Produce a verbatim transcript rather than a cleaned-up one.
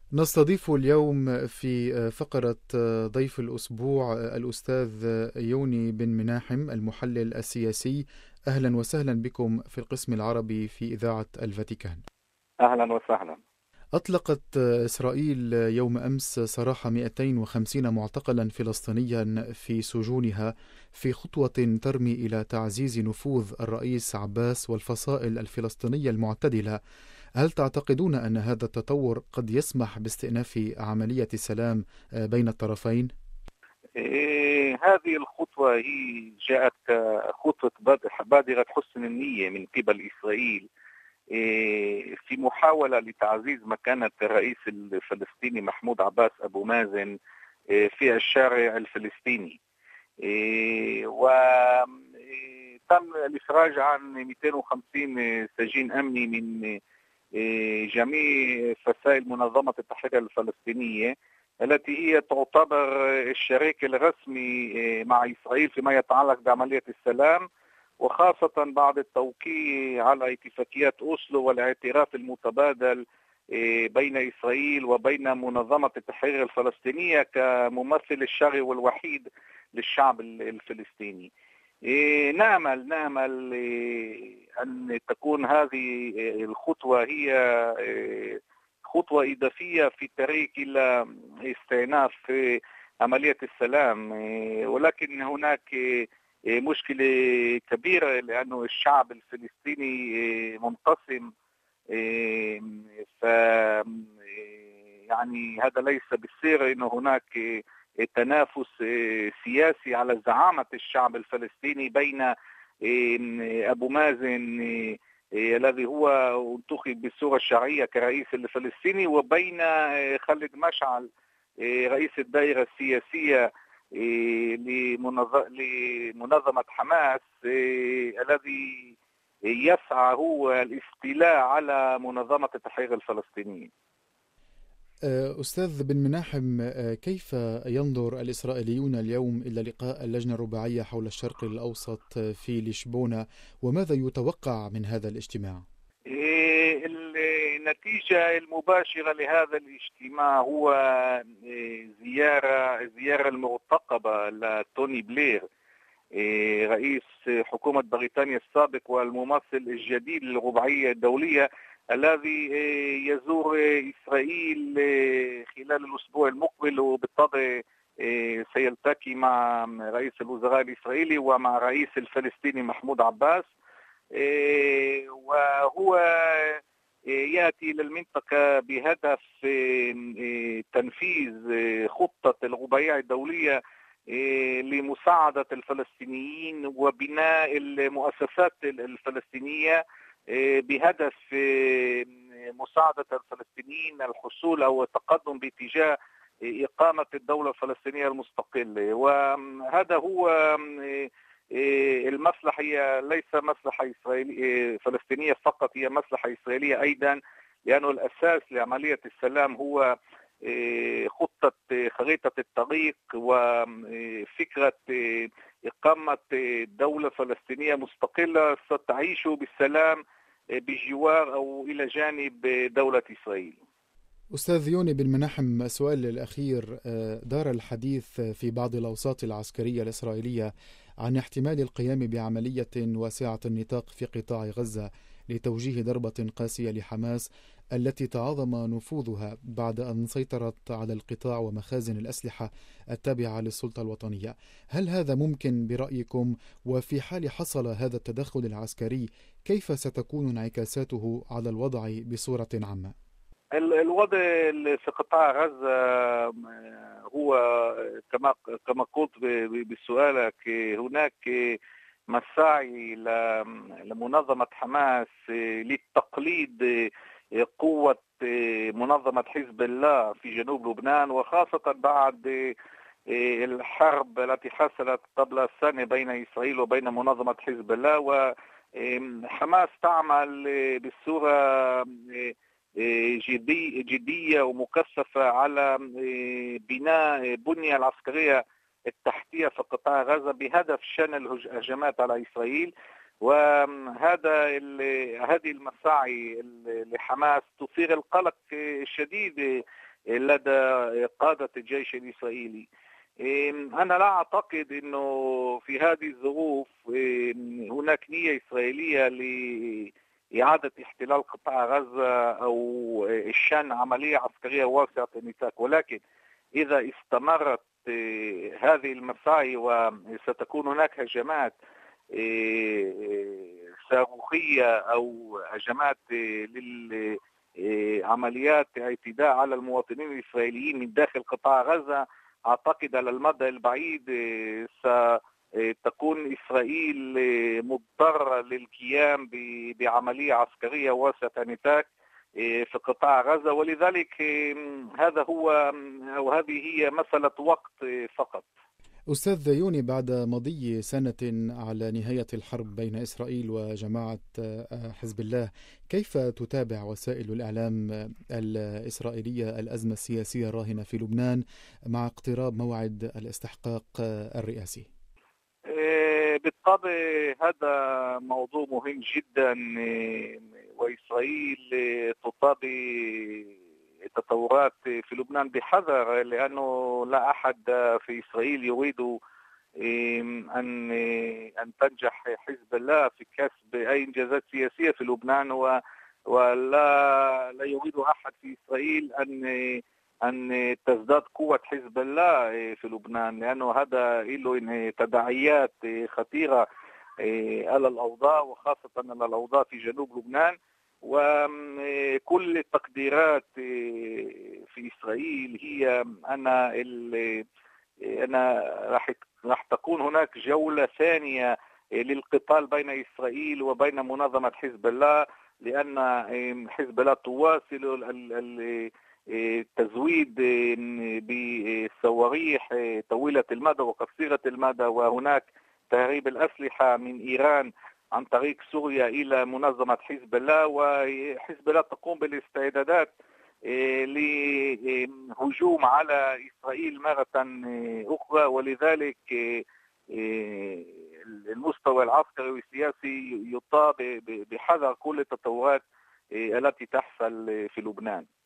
نستضيف اليوم في فقرة ضيف الأسبوع الأستاذ يوني بن مناحم المحلل السياسي. أهلا وسهلا بكم في القسم العربي في إذاعة الفاتيكان. أهلا وسهلا. أطلقت إسرائيل يوم أمس سراح مئتين وخمسين معتقلا فلسطينيا في سجونها في خطوة ترمي إلى تعزيز نفوذ الرئيس عباس والفصائل الفلسطينية المعتدلة. هل تعتقدون أن هذا التطور قد يسمح باستئناف عملية السلام بين الطرفين؟ إيه هذه الخطوة هي جاءت كخطوة بادرة حسن النية من قبل إسرائيل، إيه في محاولة لتعزيز مكانة الرئيس الفلسطيني محمود عباس أبو مازن إيه في الشارع الفلسطيني. إيه وتم الإفراج عن مئتين وخمسين سجين أمني من جميع فصائل منظمة التحرير الفلسطينية التي هي تعتبر الشريك الرسمي مع إسرائيل فيما يتعلق بعملية السلام، وخاصة بعد التوقيع على اتفاقيات أوسلو والاعتراف المتبادل بين إسرائيل وبين منظمة التحرير الفلسطينية كممثل الشرعي والوحيد للشعب الفلسطيني. نأمل نأمل أن تكون هذه الخطوة هي خطوة إضافية في الطريق إلى استئناف عملية السلام، ولكن هناك مشكلة كبيرة لأنه الشعب الفلسطيني منقسم. ف يعني هذا ليس بالسر أنه هناك تنافس سياسي على زعامة الشعب الفلسطيني بين أبو مازن الذي هو انتخب بالصورة الشرعية كرئيس الفلسطيني وبين خالد مشعل رئيس الدائرة السياسية لمنظمة حماس الذي يسعى هو الاستيلاء على منظمة التحرير الفلسطينية. أستاذ بن مناحم، كيف ينظر الإسرائيليون اليوم إلى لقاء اللجنة الرباعية حول الشرق الأوسط في لشبونة، وماذا يتوقع من هذا الاجتماع؟ النتيجة المباشرة لهذا الاجتماع هو زيارة زيارة المرتقبة لتوني بلير رئيس حكومة بريطانيا السابق والممثل الجديد للرباعية الدولية الذي يزور إسرائيل خلال الأسبوع المقبل، وبالطبع سيلتقي مع رئيس الوزراء الإسرائيلي ومع رئيس الفلسطيني محمود عباس، وهو يأتي إلى المنطقة بهدف تنفيذ خطة الرباعية الدولية لمساعدة الفلسطينيين وبناء المؤسسات الفلسطينية بهدف مساعدة الفلسطينيين الحصول أو التقدم باتجاه إقامة الدولة الفلسطينية المستقلة. وهذا هو المصلحة، هي ليس مصلحة إسرائيلية فلسطينية فقط، هي مصلحة إسرائيلية أيضا، لأنه الأساس لعملية السلام هو خطة خريطة الطريق وفكرة إقامة دولة فلسطينية مستقلة ستعيش بالسلام بجوار أو إلى جانب دولة إسرائيل. أستاذ يوني بن مناحم، السؤال الأخير، دار الحديث في بعض الأوساط العسكرية الإسرائيلية عن احتمال القيام بعملية واسعة النطاق في قطاع غزة لتوجيه ضربة قاسية لحماس التي تعاظم نفوذها بعد أن سيطرت على القطاع ومخازن الأسلحة التابعة للسلطة الوطنية. هل هذا ممكن برأيكم؟ وفي حال حصل هذا التدخل العسكري كيف ستكون انعكاساته على الوضع بصورة عامة؟ الوضع في قطاع غزة هو كما كما قلت بسؤالك، هناك مساعي لمنظمة حماس للتقليد قوة منظمة حزب الله في جنوب لبنان، وخاصة بعد الحرب التي حصلت قبل سنة بين إسرائيل وبين منظمة حزب الله. وحماس تعمل بصورة جدي جدية ومكثفة على بناء بنية العسكرية التحتية في قطاع غزة بهدف شن الهجمات على إسرائيل. وهذا هذه المساعي لحماس تثير القلق الشديد لدى قادة الجيش الإسرائيلي. أنا لا أعتقد أنه في هذه الظروف هناك نية إسرائيلية لإعادة احتلال قطاع غزة أو إشان عملية عسكرية واسعة النطاق، ولكن إذا استمرت هذه المساعي وستكون هناك هجمات صاروخية أو هجمات للعمليات اعتداء على المواطنين الإسرائيليين من داخل قطاع غزة، أعتقد على المدى البعيد ستكون إسرائيل مضطرة للقيام بعملية عسكرية واسعة النطاق في قطاع غزة، ولذلك هذا هو أو هذه هي مسألة وقت فقط. أستاذ يوني، بعد مضي سنة على نهاية الحرب بين إسرائيل وجماعة حزب الله، كيف تتابع وسائل الإعلام الإسرائيلية الأزمة السياسية الراهنة في لبنان مع اقتراب موعد الاستحقاق الرئاسي؟ بالطبع هذا موضوع مهم جدا، وإسرائيل تطابق التطورات في لبنان بحذر، لأنه لا أحد في إسرائيل يريد أن أن تنجح حزب الله في كسب أي إنجازات سياسية في لبنان، ولا لا يريد أحد في إسرائيل أن أن تزداد قوة حزب الله في لبنان، لأنه هذا له تداعيات خطيرة على الأوضاع، وخاصة على الأوضاع في جنوب لبنان. وكل التقديرات في إسرائيل هي أن أنا راح راح تكون هناك جولة ثانية للقتال بين إسرائيل وبين منظمة حزب الله، لأن حزب الله تواصل التزويد بالصواريخ طويلة المدى وقصيرة المدى، وهناك تهريب الأسلحة من إيران عن طريق سوريا إلى منظمة حزب الله، وحزب الله تقوم بالاستعدادات لهجوم على إسرائيل مرة أخرى، ولذلك المستوى العسكري والسياسي يطابق بحذر كل التطورات التي تحصل في لبنان.